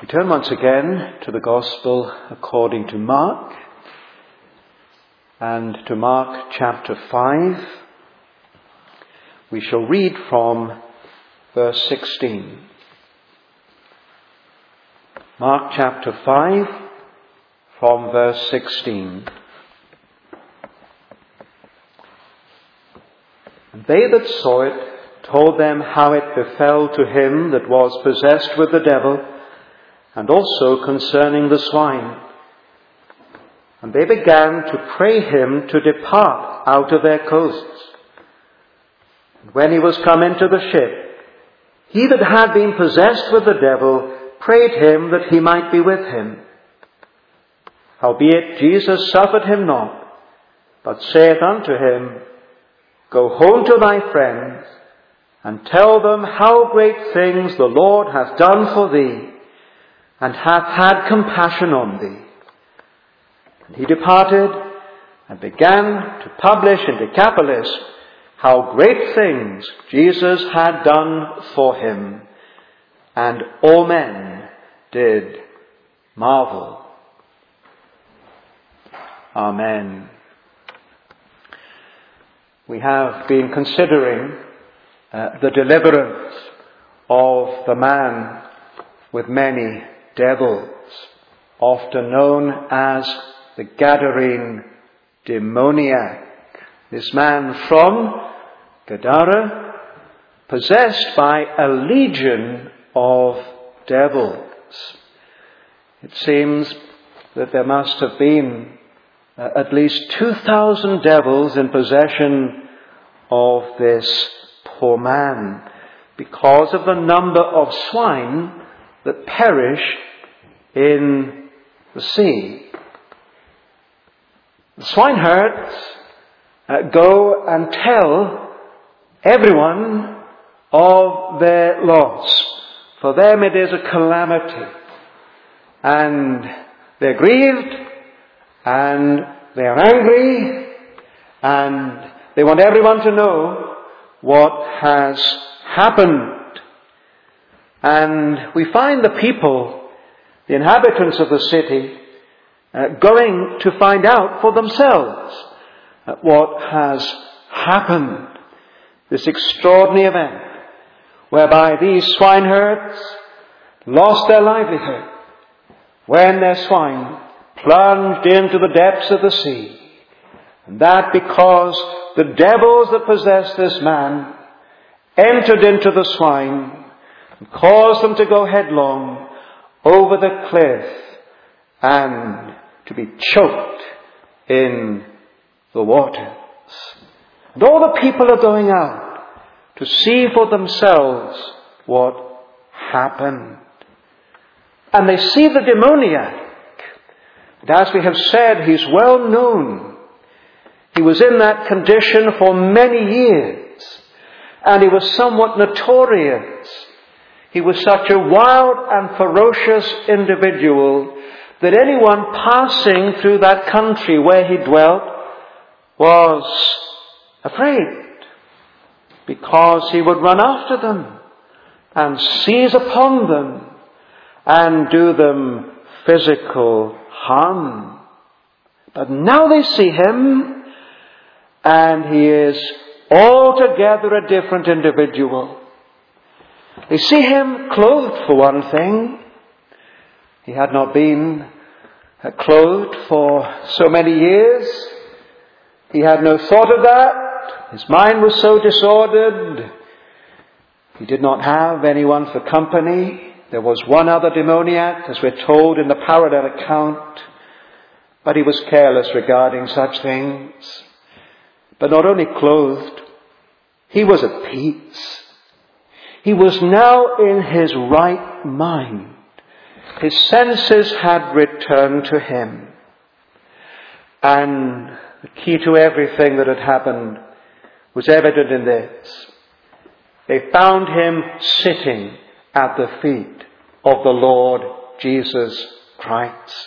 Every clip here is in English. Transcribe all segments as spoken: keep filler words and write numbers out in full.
We turn once again to the Gospel according to Mark, and to Mark chapter five. We shall read from verse sixteen. Mark chapter five, from verse sixteen. And they that saw it told them how it befell to him that was possessed with the devil, and also concerning the swine. And they began to pray him to depart out of their coasts. And when he was come into the ship, he that had been possessed with the devil prayed him that he might be with him. Howbeit Jesus suffered him not, but saith unto him, Go home to thy friends, and tell them how great things the Lord hath done for thee, and hath had compassion on thee. And he departed, and began to publish in Decapolis how great things Jesus had done for him, and all men did marvel. Amen. We have been considering uh, the deliverance of the man with many devils, often known as the Gadarene demoniac. This man from Gadara, possessed by a legion of devils. It seems that there must have been uh, at least two thousand devils in possession of this poor man, because of the number of swine that perish in the sea. The swineherds uh, go and tell everyone of their loss. For them it is a calamity. And they're grieved, and they're angry, and they want everyone to know what has happened. And we find the people, the inhabitants of the city, uh, going to find out for themselves uh, what has happened. This extraordinary event whereby these swineherds lost their livelihood when their swine plunged into the depths of the sea. And that because the devils that possessed this man entered into the swine and caused them to go headlong over the cliff and to be choked in the waters. And all the people are going out to see for themselves what happened. And they see the demoniac. And as we have said, he's well known. He was in that condition for many years, and he was somewhat notorious. He was such a wild and ferocious individual that anyone passing through that country where he dwelt was afraid, because he would run after them and seize upon them and do them physical harm. But now they see him, and he is altogether a different individual. They see him clothed, for one thing. He had not been clothed for so many years. He had no thought of that. His mind was so disordered. He did not have anyone for company. There was one other demoniac, as we're told in the parallel account, but he was careless regarding such things. But not only clothed, he was at peace. He was now in his right mind. His senses had returned to him. And the key to everything that had happened was evident in this. They found him sitting at the feet of the Lord Jesus Christ.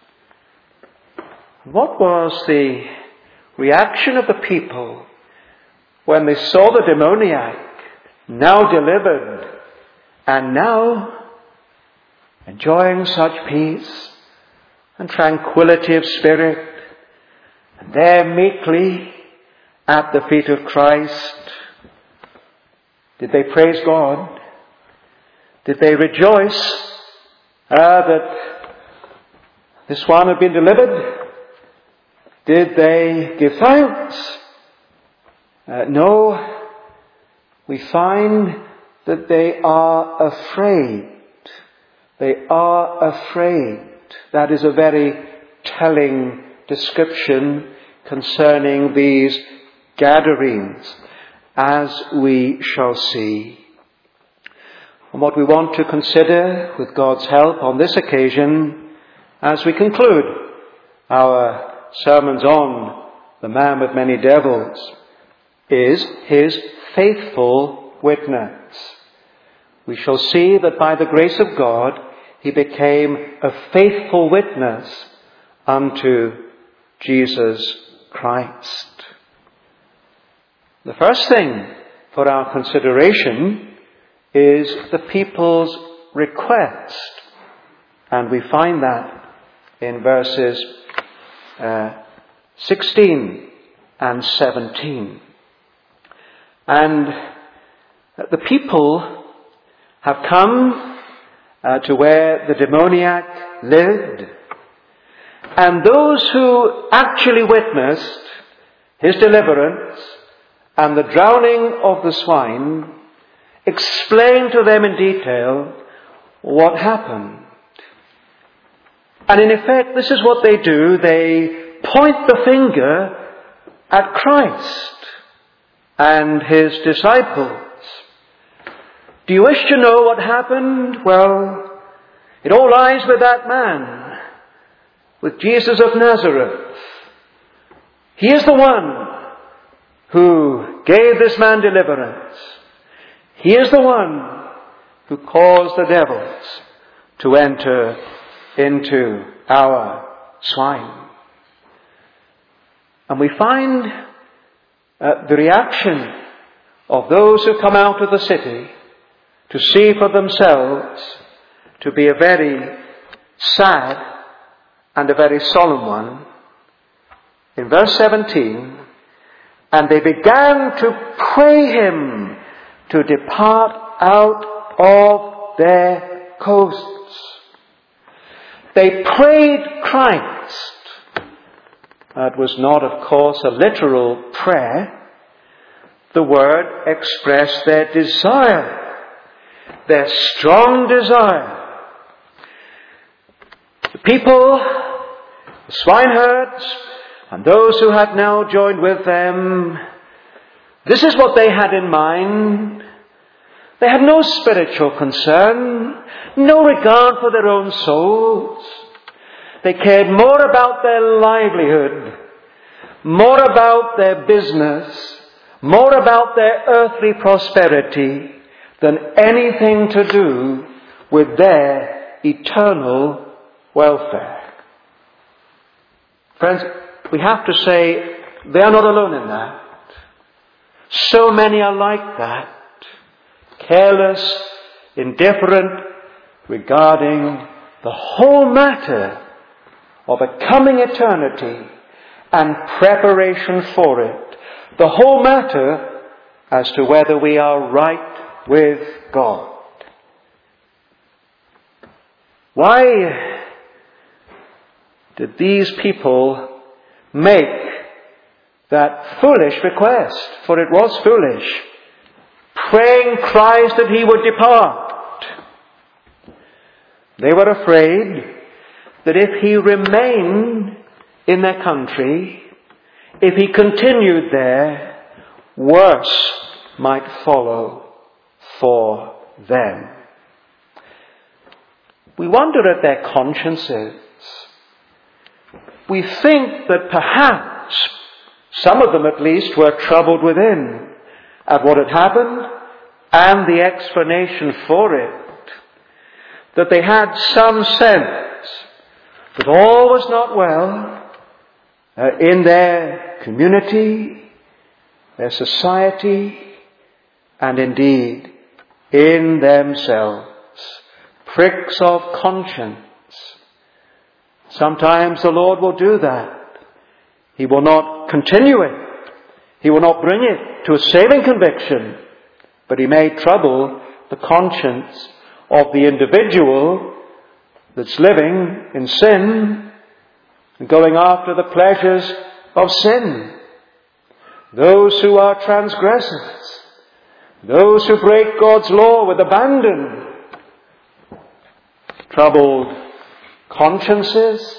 What was the reaction of the people when they saw the demoniac now delivered and now enjoying such peace and tranquility of spirit, and there meekly at the feet of Christ, did they praise God? Did they rejoice uh, that this one had been delivered? Did they give thanks? Uh, no, we find that they are afraid. They are afraid. That is a very telling description concerning these gatherings, as we shall see. And what we want to consider with God's help on this occasion, as we conclude our sermons on the man with many devils, is his faithful witness. We shall see that by the grace of God, he became a faithful witness unto Jesus Christ. The first thing for our consideration is the people's request. And we find that in verses uh, sixteen and seventeen. And the people have come uh, to where the demoniac lived. And those who actually witnessed his deliverance and the drowning of the swine explained to them in detail what happened. And in effect, this is what they do. They point the finger at Christ and his disciples. Do you wish to know what happened? Well, it all lies with that man, with Jesus of Nazareth. He is the one who gave this man deliverance. He is the one who caused the devils to enter into our swine. And we find uh, the reaction of those who come out of the city to see for themselves to be a very sad and a very solemn one. In verse seventeen, and they began to pray him to depart out of their coasts. They prayed Christ. That was not, of course, a literal prayer. The word expressed their desire, their strong desire. The people, the swineherds, and those who had now joined with them, this is what they had in mind. They had no spiritual concern, no regard for their own souls. They cared more about their livelihood, more about their business, more about their earthly prosperity than anything to do with their eternal welfare. Friends, we have to say they are not alone in that. So many are like that. Careless, indifferent regarding the whole matter of a coming eternity and preparation for it. The whole matter as to whether we are right with God. Why did these people make that foolish request? For it was foolish. Praying Christ that he would depart. They were afraid that if he remained in their country, if he continued there, worse might follow for them. We wonder at their consciences. We think that perhaps some of them at least were troubled within at what had happened and the explanation for it. That they had some sense that all was not well uh, in their community, their society, and indeed in themselves. pricks of conscience. Sometimes the Lord will do that. He will not continue it. He will not bring it to a saving conviction, but He may trouble the conscience of the individual that's living in sin and going after the pleasures of sin. Those who are transgressors, those who break God's law with abandon, troubled consciences.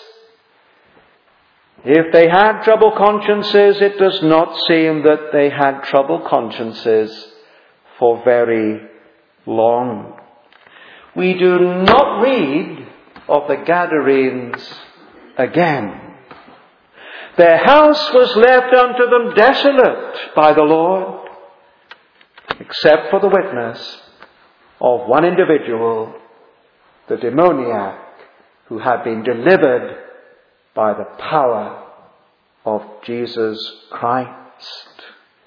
If they had troubled consciences, it does not seem that they had troubled consciences for very long. We do not read of the Gadarenes again. Their house was left unto them desolate by the Lord, except for the witness of one individual, the demoniac, who had been delivered by the power of Jesus Christ.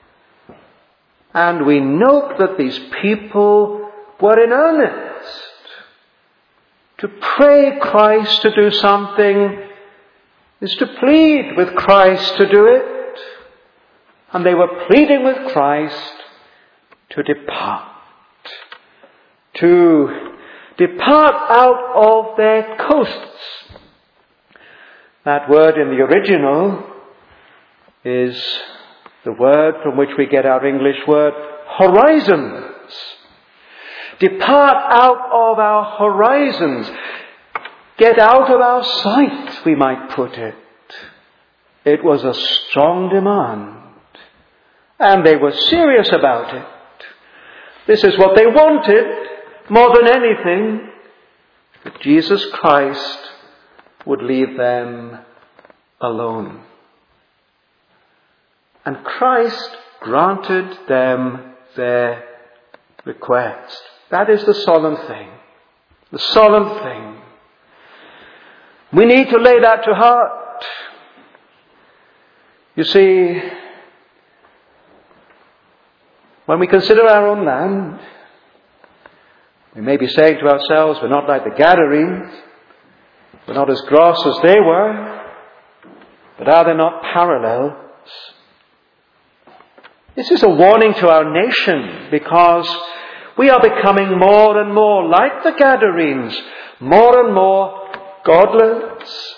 And we note that these people were in earnest to pray Christ to do something is to plead with Christ to do it. And they were pleading with Christ to depart. To depart out of their coasts. That word in the original is the word from which we get our English word horizons. Depart out of our horizons. Get out of our sight, we might put it. It was a strong demand. And they were serious about it. This is what they wanted more than anything. That Jesus Christ would leave them alone. And Christ granted them their request. That is the solemn thing. The solemn thing. We need to lay that to heart. You see, when we consider our own land, we may be saying to ourselves, we're not like the Gadarenes. We're not as gross as they were. But are there not parallels? This is a warning to our nation, because we are becoming more and more like the Gadarenes, more and more godless.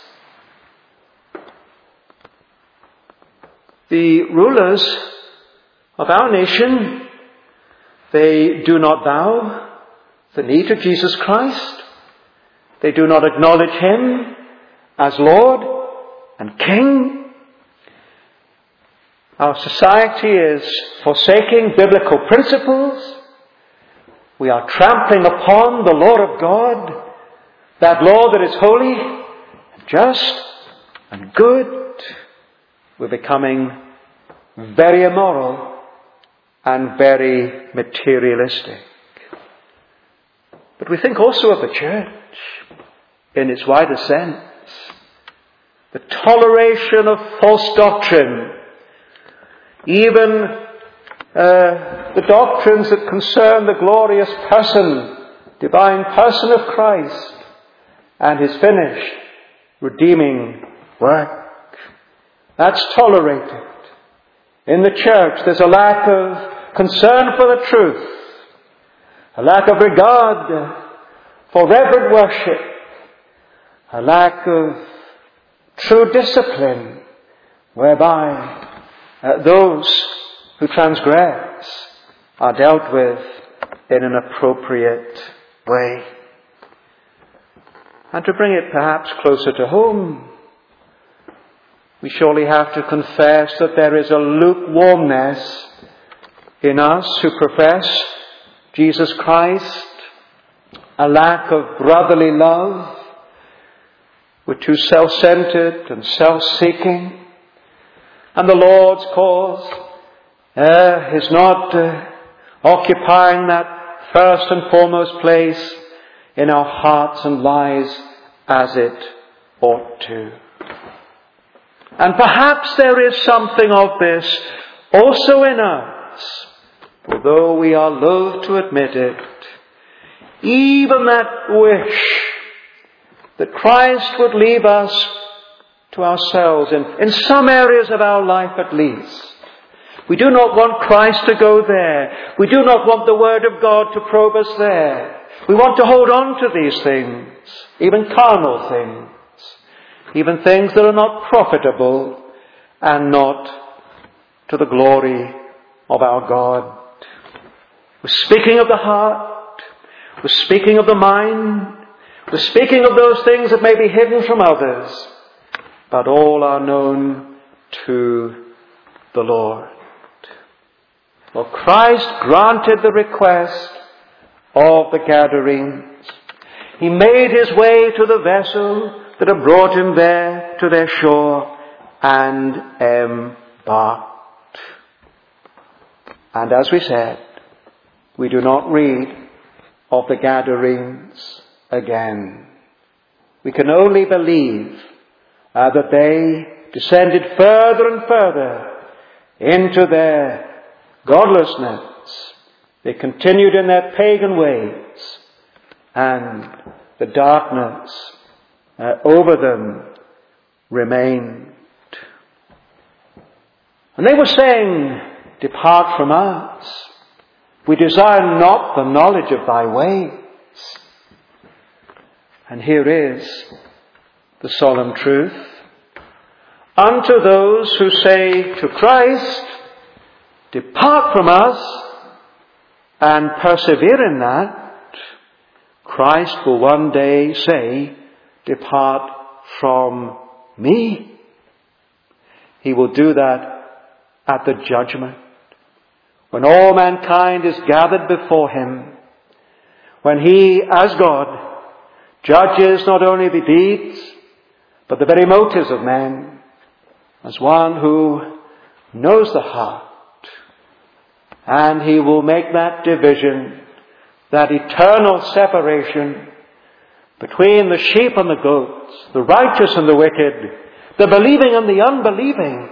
The rulers of our nation, they do not bow the knee to Jesus Christ. They do not acknowledge Him as Lord and King. Our society is forsaking biblical principles. We are trampling upon the law of God, that law that is holy, just, and good. We're becoming very immoral and very materialistic. But we think also of the church in its wider sense. The toleration of false doctrine, even uh, the doctrines that concern the glorious person, divine person of Christ, and His finished, redeeming work. That's tolerated. In the church, there's a lack of concern for the truth, a lack of regard for reverent worship, a lack of true discipline, whereby uh, those who transgress are dealt with in an appropriate way. And to bring it perhaps closer to home, we surely have to confess that there is a lukewarmness in us who profess Jesus Christ, a lack of brotherly love. We're too self-centered and self-seeking. And the Lord's cause uh, is not uh, occupying that first and foremost place in our hearts and lives as it ought to. And perhaps there is something of this also in us, although we are loath to admit it. even that wish that Christ would leave us to ourselves in, in some areas of our life at least. We do not want Christ to go there. We do not want the Word of God to probe us there. We want to hold on to these things, even carnal things, even things that are not profitable and not to the glory of our God. We're speaking of the heart. We're speaking of the mind. We're speaking of those things that may be hidden from others, but all are known to the Lord. For Christ granted the request of the Gadarenes. He made his way to the vessel that had brought him there to their shore and embarked. And as we said, we do not read of the Gadarenes again. We can only believe uh, that they descended further and further into their godlessness. They continued in their pagan ways, and the darkness uh, over them remained. And they were saying, "Depart from us. We desire not the knowledge of thy ways." And here is the solemn truth. Unto those who say to Christ, "Depart from us," and persevere in that, Christ will one day say, "Depart from me." He will do that at the judgment, when all mankind is gathered before him, when he, as God, judges not only the deeds, but the very motives of men, as one who knows the heart. And he will make that division, that eternal separation between the sheep and the goats, the righteous and the wicked, the believing and the unbelieving.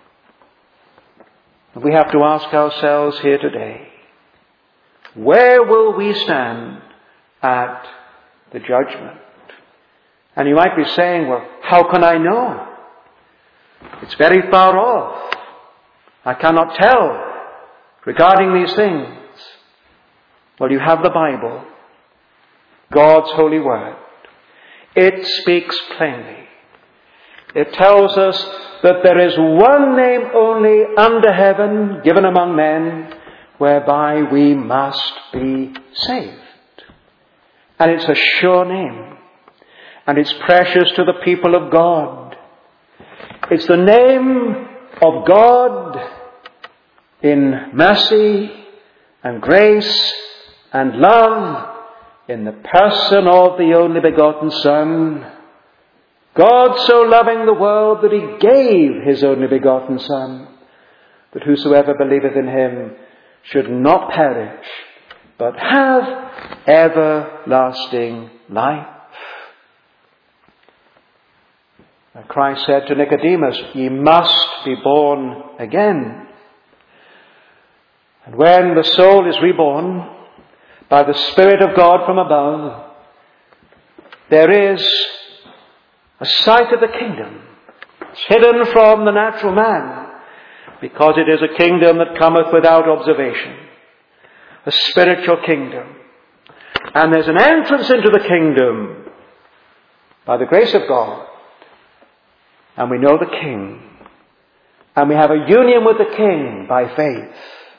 And we have to ask ourselves here today, where will we stand at the judgment? And you might be saying, well, how can I know? It's very far off. I cannot tell regarding these things. Well, you have the Bible, God's holy word. It speaks plainly. It tells us that there is one name only under heaven given among men whereby we must be saved. And it's a sure name. And it's precious to the people of God. It's the name of God in mercy and grace and love in the person of the only begotten Son. God so loving the world that he gave his only begotten Son, that whosoever believeth in him should not perish, but have everlasting life. And Christ said to Nicodemus, "Ye must be born again." And when the soul is reborn by the Spirit of God from above, there is a sight of the kingdom. It's hidden from the natural man, because it is a kingdom that cometh without observation. A spiritual kingdom. And there's an entrance into the kingdom by the grace of God. And we know the King. And we have a union with the King by faith.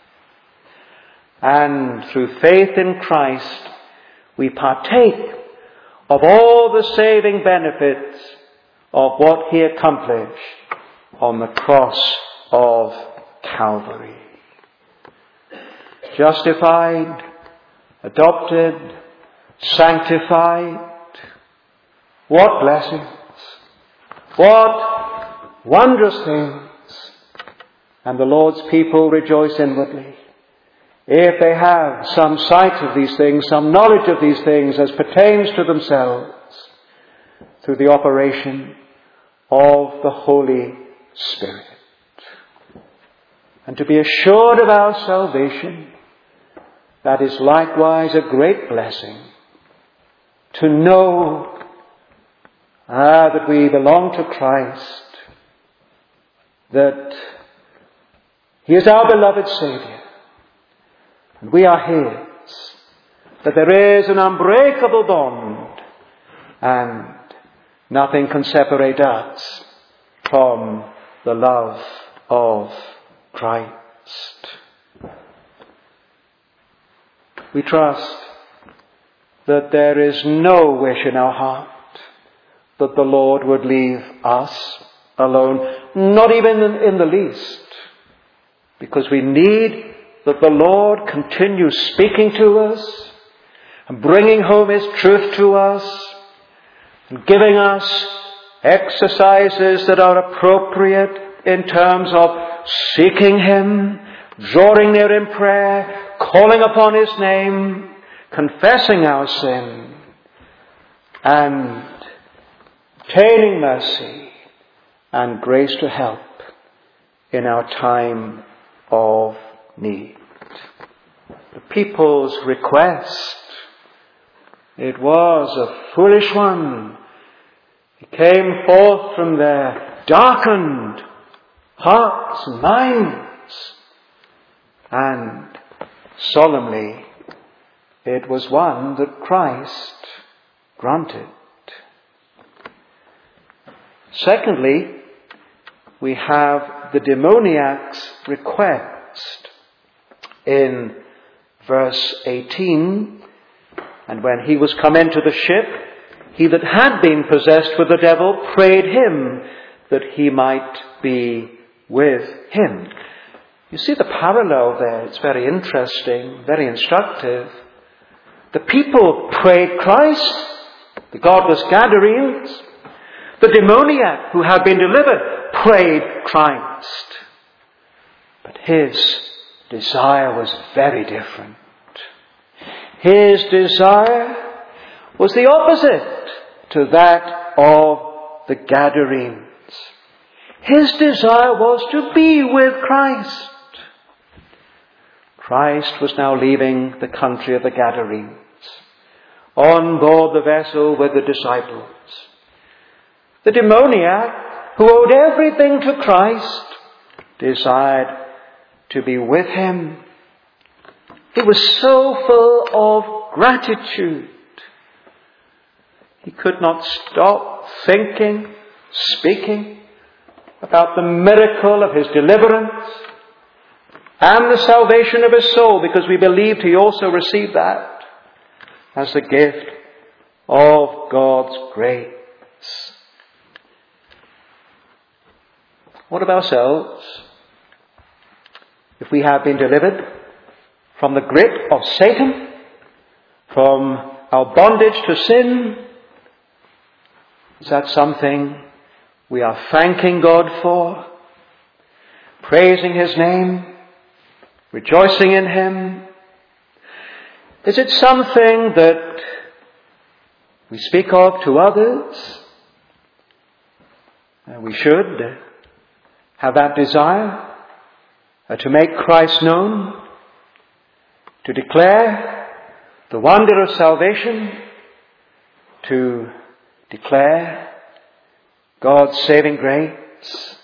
And through faith in Christ, we partake of all the saving benefits of what he accomplished on the cross of Calvary. Justified, adopted, sanctified. What blessings! What wondrous things! And the Lord's people rejoice inwardly, if they have some sight of these things, some knowledge of these things as pertains to themselves, through the operation of the Holy Spirit. And to be assured of our salvation, that is likewise a great blessing. to know ah, that we belong to Christ, that He is our beloved Saviour, and we are His, that there is an unbreakable bond, and nothing can separate us from the love of Christ. We trust that there is no wish in our heart that the Lord would leave us alone, not even in, in the least, because we need that the Lord continues speaking to us and bringing home His truth to us and giving us exercises that are appropriate in terms of seeking Him, drawing near in prayer, calling upon His name, confessing our sin, and obtaining mercy and grace to help in our time of need. The people's request, it was a foolish one. It came forth from their darkened hearts and minds, and solemnly it was one that Christ granted. Secondly, we have the demoniac's request in verse eighteen. And when he was come into the ship, he that had been possessed with the devil prayed him that he might be with him. You see the parallel there. It's very interesting, very instructive. The people prayed Christ, the godless Gadarenes. The demoniac who had been delivered prayed Christ. But his desire was very different. His desire was the opposite to that of the Gadarenes. His desire was to be with Christ. Christ was now leaving the country of the Gadarenes, on board the vessel with the disciples. The demoniac, who owed everything to Christ, desired to be with Him. He was so full of gratitude. He could not stop thinking, speaking about the miracle of His deliverance and the salvation of His soul, because we believed He also received that as the gift of God's grace. What of ourselves? If we have been delivered from the grip of Satan, from our bondage to sin, is that something we are thanking God for, praising His name, rejoicing in Him? Is it something that we speak of to others? Uh, we should have that desire uh, to make Christ known, to declare the wonder of salvation, to declare God's saving grace.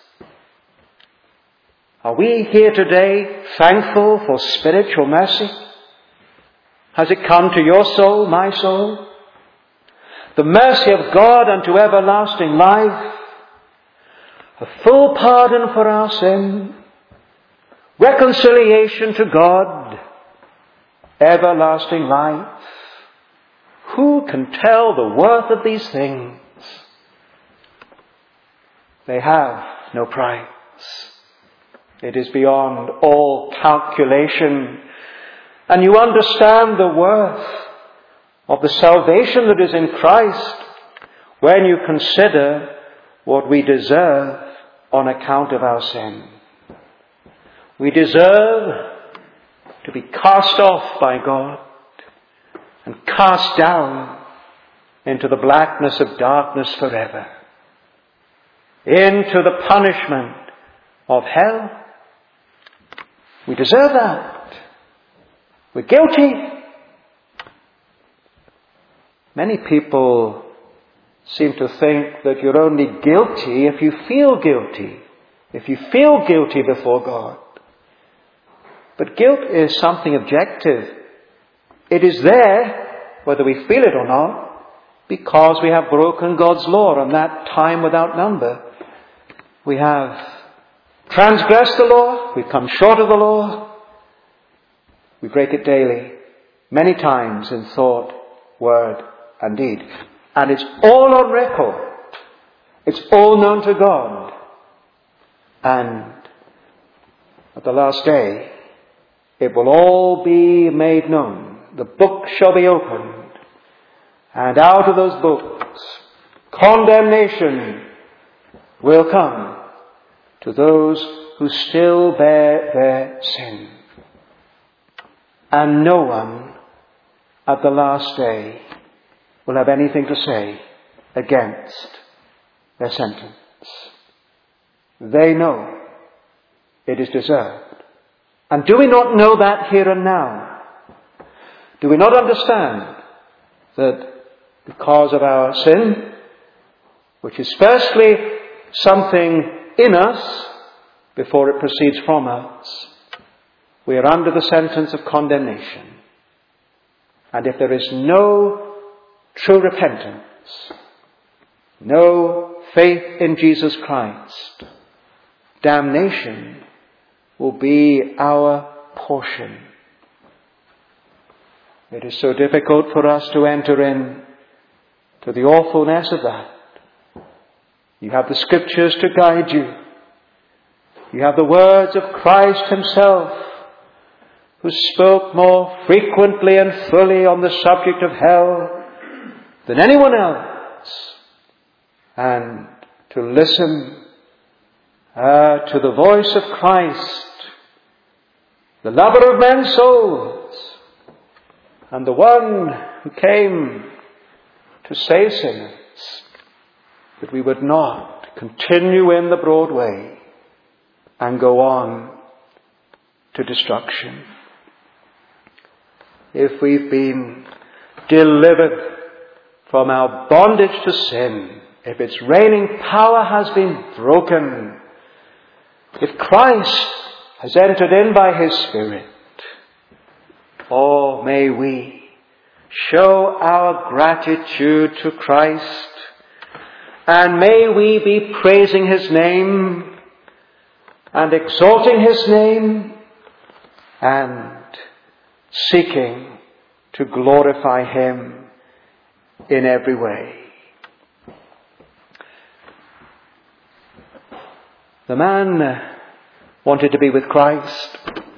Are we here today thankful for spiritual mercy? Has it come to your soul, my soul? The mercy of God unto everlasting life, a full pardon for our sin, reconciliation to God, everlasting life. Who can tell the worth of these things? They have no price. It is beyond all calculation. And you understand the worth of the salvation that is in Christ when you consider what we deserve on account of our sin. We deserve to be cast off by God and cast down into the blackness of darkness forever, into the punishment of hell. We deserve that. We're guilty. Many people seem to think that you're only guilty if you feel guilty, if you feel guilty before God. But guilt is something objective. It is there, whether we feel it or not, because we have broken God's law, and that time without number. We have transgressed the law, we've come short of the law, we break it daily, many times in thought, word, and deed. And it's all on record. It's all known to God. And at the last day, it will all be made known. The book shall be opened. And out of those books, condemnation will come to those who still bear their sin. And no one at the last day will have anything to say against their sentence. They know it is deserved. And do we not know that here and now? Do we not understand that because of our sin, which is firstly something in us before it proceeds from us, we are under the sentence of condemnation. And if there is no true repentance, no faith in Jesus Christ, damnation will be our portion. It is so difficult for us to enter in to the awfulness of that. You have the Scriptures to guide you. You have the words of Christ himself, who spoke more frequently and fully on the subject of hell than anyone else. And to listen uh, to the voice of Christ, the lover of men's souls, and the one who came to save sinners, that we would not continue in the broad way and go on to destruction. If we've been delivered from our bondage to sin, if its reigning power has been broken, if Christ has entered in by his Spirit, oh, may we show our gratitude to Christ, and may we be praising his name and exalting his name and seeking to glorify him in every way. The man wanted to be with Christ.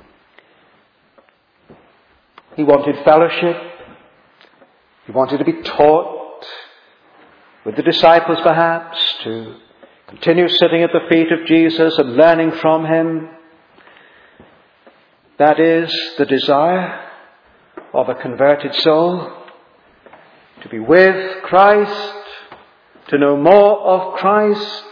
He wanted fellowship. He wanted to be taught with the disciples, perhaps, to continue sitting at the feet of Jesus and learning from him. That is the desire of a converted soul, to be with Christ, to know more of Christ.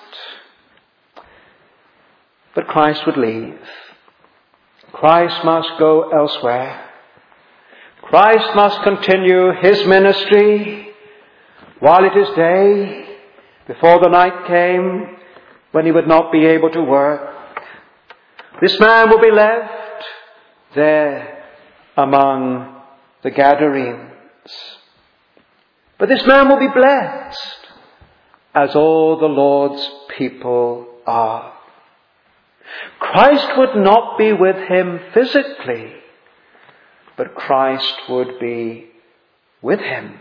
But Christ would leave. Christ must go elsewhere. Christ must continue his ministry while it is day, before the night came when he would not be able to work. This man will be left there among the Gadarenes. But this man will be blessed, as all the Lord's people are. Christ would not be with him physically, but Christ would be with him.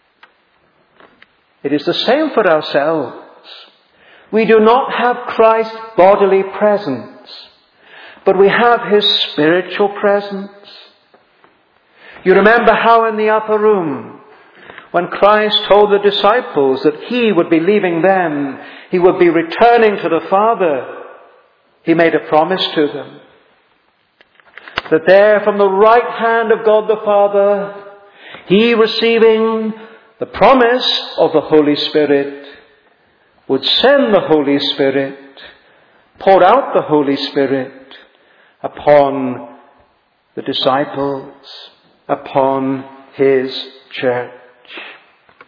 It is the same for ourselves. We do not have Christ's bodily presence, but we have his spiritual presence. You remember how in the upper room, when Christ told the disciples that he would be leaving them, he would be returning to the Father, he made a promise to them that there from the right hand of God the Father, he, receiving the promise of the Holy Spirit, would send the Holy Spirit, pour out the Holy Spirit upon the disciples, upon his church.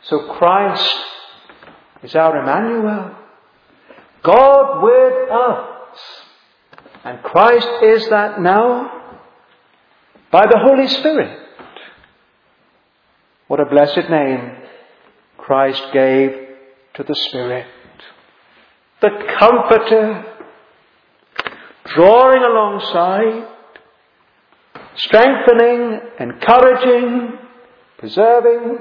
So Christ is our Emmanuel, God with us. And Christ is that now by the Holy Spirit. What a blessed name Christ gave to the Spirit. The Comforter, drawing alongside, strengthening, encouraging, preserving.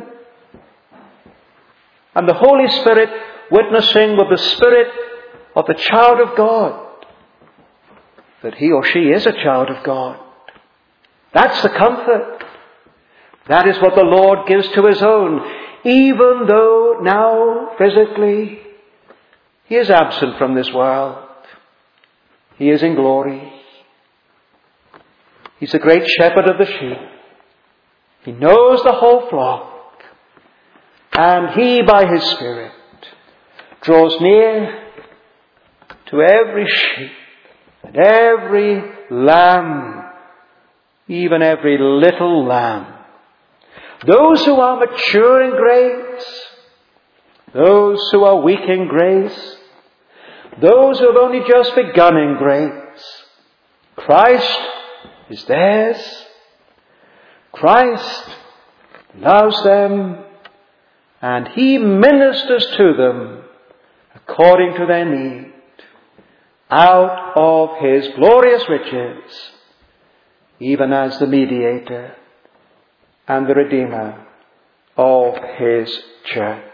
And the Holy Spirit witnessing with the spirit of the child of God that he or she is a child of God. That's the comfort. That is what the Lord gives to his own, even though now physically he is absent from this world. He is in glory. He's the great shepherd of the sheep. He knows the whole flock. And he, by his Spirit, draws near to every sheep and every lamb, even every little lamb. Those who are mature in grace, those who are weak in grace, those who have only just begun in grace, Christ is theirs. Christ loves them, and he ministers to them according to their need, out of his glorious riches, even as the mediator and the Redeemer of his church.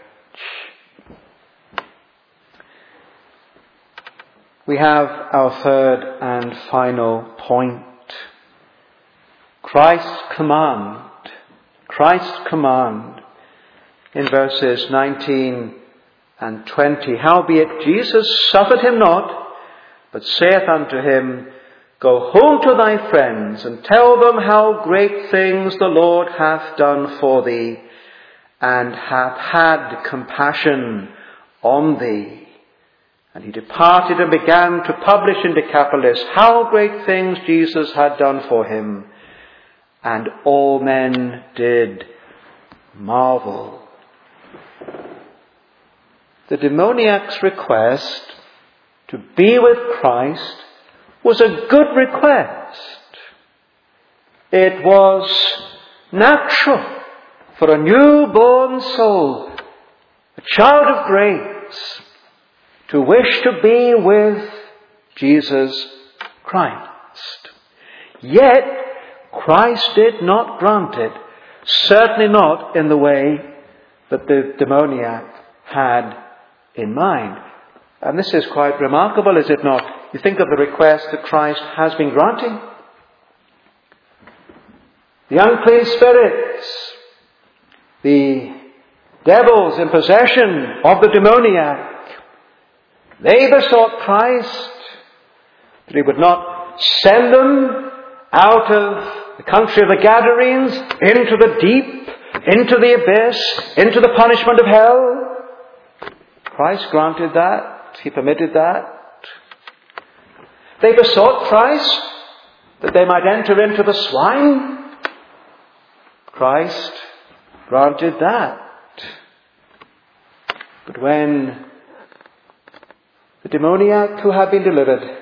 We have our third and final point. Christ's command. Christ's command in verses nineteen and twenty. Howbeit Jesus suffered him not, but saith unto him, Go home to thy friends, and tell them how great things the Lord hath done for thee, and hath had compassion on thee. And he departed and began to publish in Decapolis how great things Jesus had done for him. And all men did marvel. The demoniac's request to be with Christ was a good request. It was natural for a newborn soul, a child of grace, to wish to be with Jesus Christ. Yet, Christ did not grant it, certainly not in the way that the demoniac had in mind. And this is quite remarkable, is it not? You think of the request that Christ has been granting. The unclean spirits, the devils in possession of the demoniac, they besought Christ that he would not send them out of the country of the Gadarenes into the deep, into the abyss, into the punishment of hell. Christ granted that. He permitted that. They besought Christ that they might enter into the swine. Christ granted that. But when the demoniac who had been delivered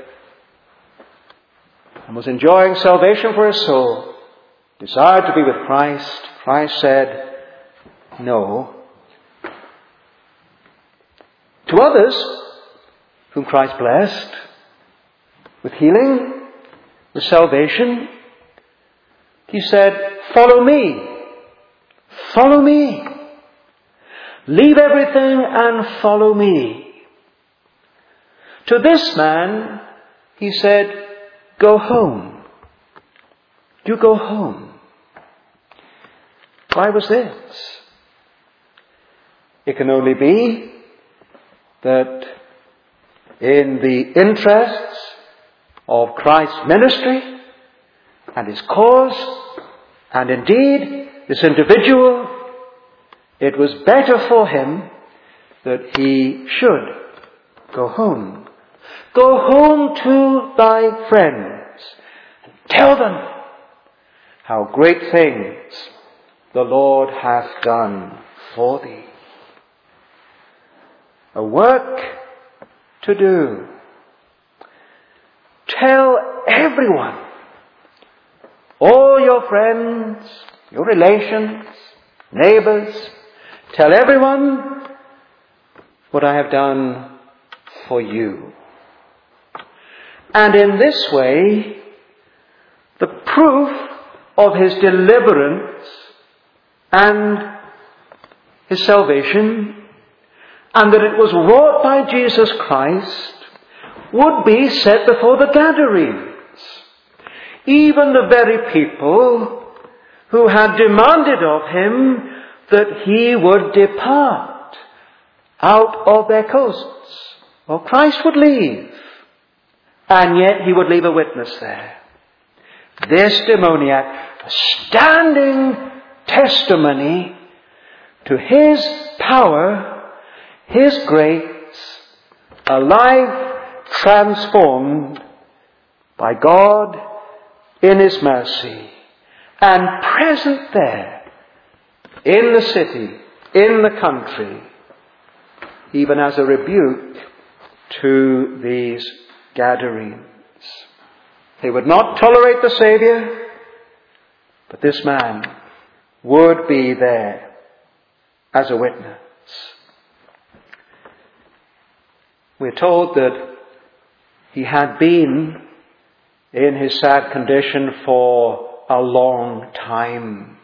and was enjoying salvation for his soul desired to be with Christ, Christ said, no. To others, whom Christ blessed with healing, with salvation, he said, follow me. Follow me. Leave everything and follow me. To this man, he said, go home. You go home. Why was this? It can only be that in the interests of Christ's ministry and his cause, and indeed this individual, it was better for him that he should go home. Go home to thy friends and tell them how great things the Lord hath done for thee. a work to do. Tell everyone, all your friends, your relations, neighbors, tell everyone what I have done for you. And in this way, the proof of his deliverance and his salvation, and that it was wrought by Jesus Christ, would be set before the Gadarenes. Even the very people who had demanded of him that he would depart out of their coasts. Well, Christ would leave, and yet he would leave a witness there. This demoniac, a standing testimony to his power, his grace, a life transformed by God in his mercy, and present there in the city, in the country, even as a rebuke to these Gadarenes. They would not tolerate the Saviour, but this man would be there as a witness. We're told that he had been in his sad condition for a long time.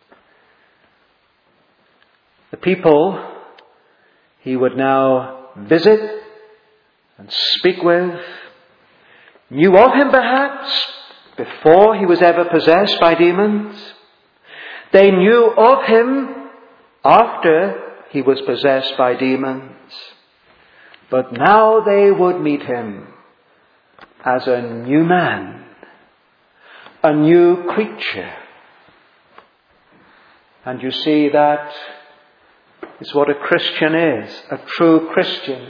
The people he would now visit and speak with knew of him perhaps before he was ever possessed by demons. They knew of him after he was possessed by demons. But now they would meet him as a new man, a new creature. And you see, that is what a Christian is, a true Christian.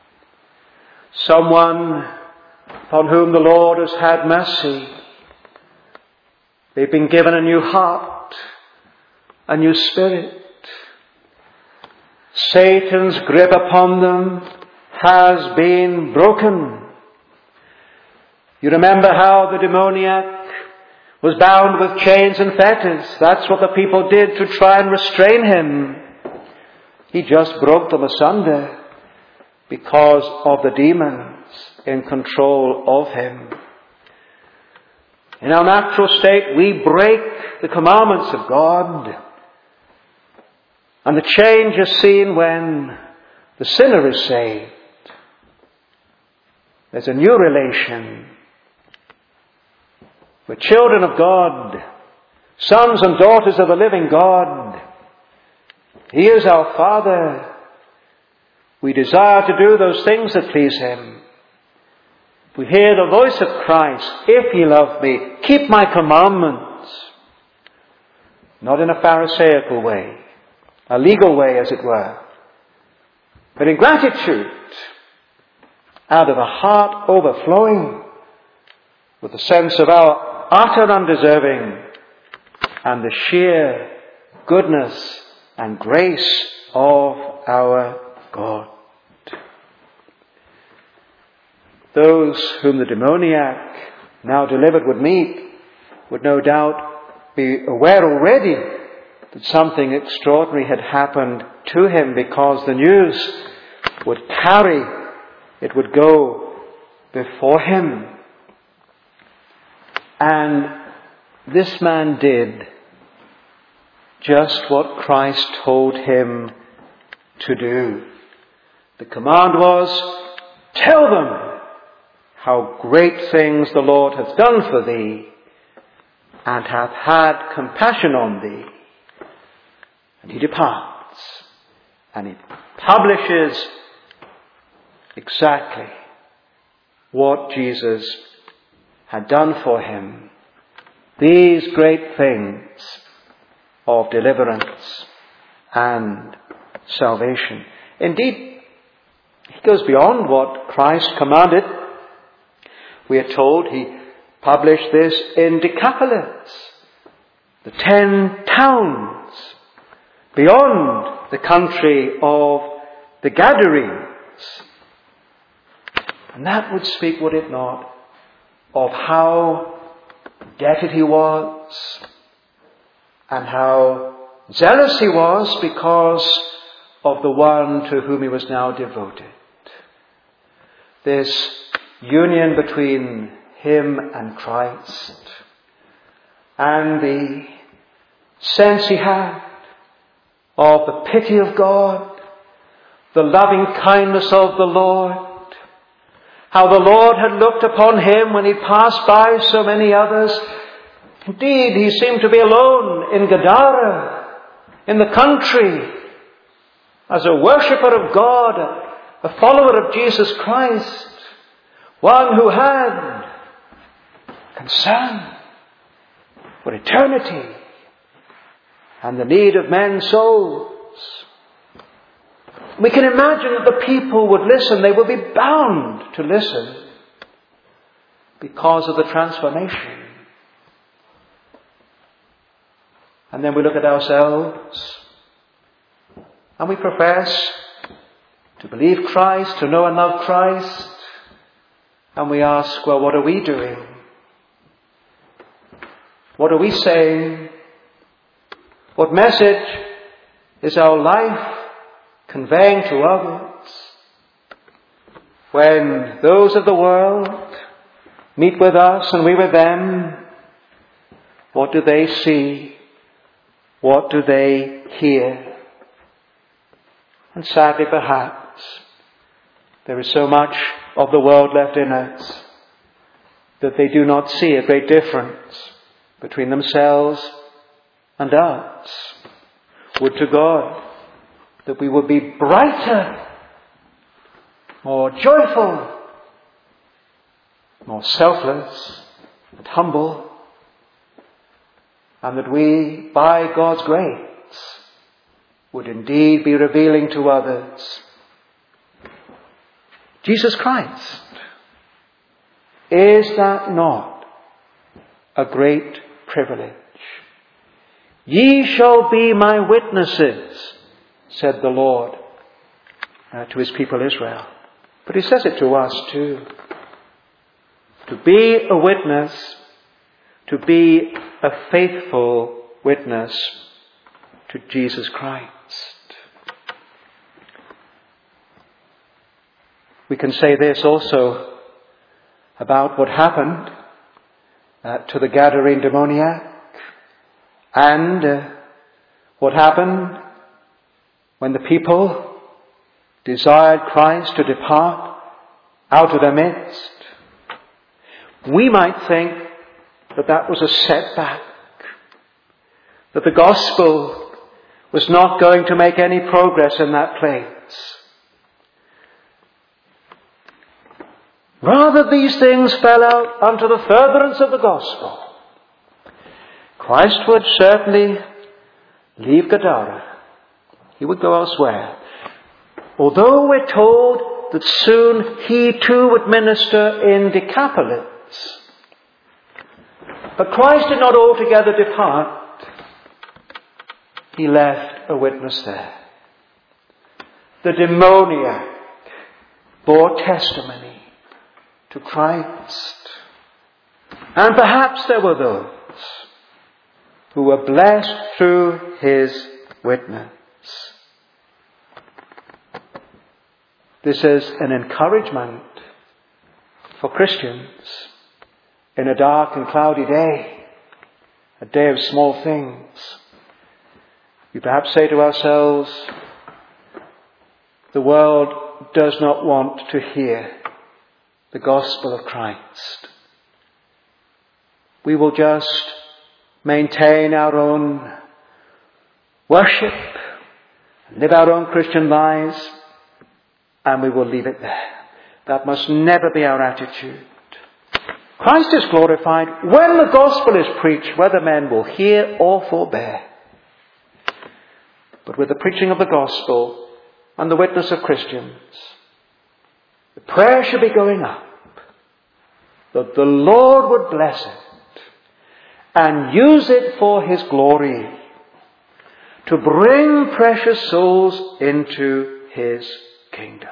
Someone upon whom the Lord has had mercy. They've been given a new heart, a new spirit. Satan's grip upon them has been broken. You remember how the demoniac was bound with chains and fetters. That's what the people did to try and restrain him. He just broke them asunder because of the demons in control of him. In our natural state, we break the commandments of God. And the change is seen when the sinner is saved. There's a new relation. We're children of God, sons and daughters of the living God. He is our Father. We desire to do those things that please him. We hear the voice of Christ, "If ye love me, keep my commandments." Not in a Pharisaical way, a legal way as it were, but in gratitude, out of a heart overflowing with the sense of our utter undeserving and the sheer goodness and grace of our God. Those whom the demoniac, now delivered, would meet would no doubt be aware already that something extraordinary had happened to him, because the news would carry, it would go before him. And this man did just what Christ told him to do. The command was, "Tell them how great things the Lord hath done for thee, and hath had compassion on thee." And he departs, and he publishes exactly what Jesus had done for him. These great things of deliverance and salvation. Indeed, he goes beyond what Christ commanded. We are told he published this in Decapolis, the ten towns beyond the country of the Gadarenes. And that would speak, would it not, of how indebted he was and how zealous he was because of the one to whom he was now devoted. This union between him and Christ, and the sense he had of the pity of God, the loving kindness of the Lord, how the Lord had looked upon him when he passed by so many others. Indeed, he seemed to be alone in Gadara, in the country, as a worshipper of God, a follower of Jesus Christ, one who had concern for eternity and the need of men's souls. We can imagine that the people would listen. They would be bound to listen because of the transformation. And then we look at ourselves and we profess to believe Christ, to know and love Christ. And we ask, well, what are we doing? What are we saying? What message is our life conveying to others? When those of the world meet with us and we with them, what do they see? What do they hear? And sadly, perhaps, there is so much of the world left in us that they do not see a great difference between themselves and us. Would to God that we would be brighter, more joyful, more selfless and humble, and that we, by God's grace, would indeed be revealing to others Jesus Christ. Is that not a great privilege? Ye shall be my witnesses, said the Lord uh, to his people Israel. But he says it to us too. To be a witness, to be a faithful witness to Jesus Christ. We can say this also about what happened uh, to the Gadarene demoniac, and uh, what happened when the people desired Christ to depart out of their midst. We might think that that was a setback, that the gospel was not going to make any progress in that place. Rather, these things fell out unto the furtherance of the gospel. Christ would certainly leave Gadara. He would go elsewhere. Although we're told that soon he too would minister in Decapolis. But Christ did not altogether depart. He left a witness there. The demoniac bore testimony to Christ. And perhaps there were those who were blessed through his witness. This is an encouragement for Christians in a dark and cloudy day, a day of small things. We perhaps say to ourselves, the world does not want to hear the gospel of Christ. We will just maintain our own worship, live our own Christian lives, and we will leave it there. That must never be our attitude. Christ is glorified when the gospel is preached, whether men will hear or forbear. But with the preaching of the gospel and the witness of Christians, the prayer should be going up that the Lord would bless it and use it for his glory to bring precious souls into his kingdom.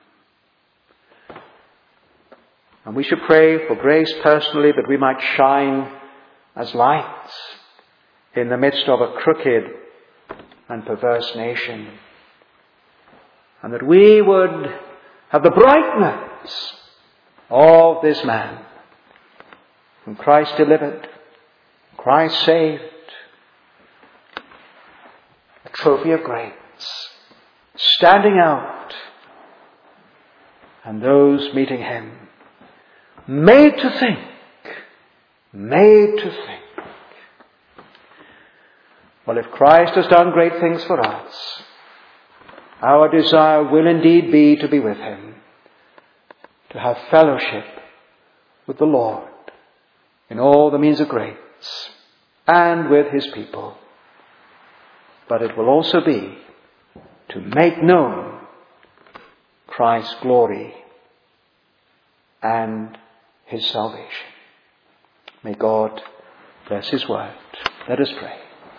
And we should pray for grace personally that we might shine as lights in the midst of a crooked and perverse nation. And that we would have the brightness of this man whom Christ delivered, Christ saved, a trophy of grace, standing out, and those meeting him made to think, made to think. Well, if Christ has done great things for us, our desire will indeed be to be with him, to have fellowship with the Lord in all the means of grace and with his people. But it will also be to make known Christ's glory and his salvation. May God bless his word. Let us pray.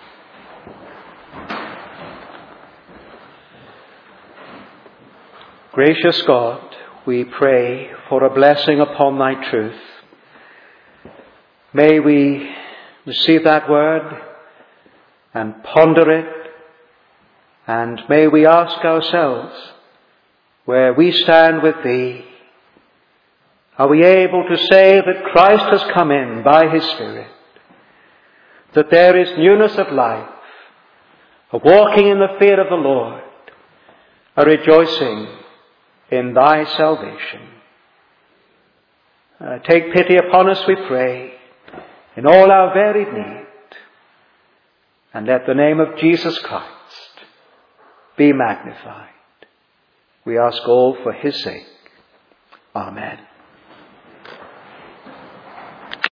Gracious God, we pray for a blessing upon thy truth. May we receive that word and ponder it, and may we ask ourselves, where we stand with thee, are we able to say that Christ has come in by his Spirit, that there is newness of life, a walking in the fear of the Lord, a rejoicing in thy salvation. Uh, take pity upon us, we pray, in all our varied need, and let the name of Jesus Christ be magnified. We ask all for his sake. Amen.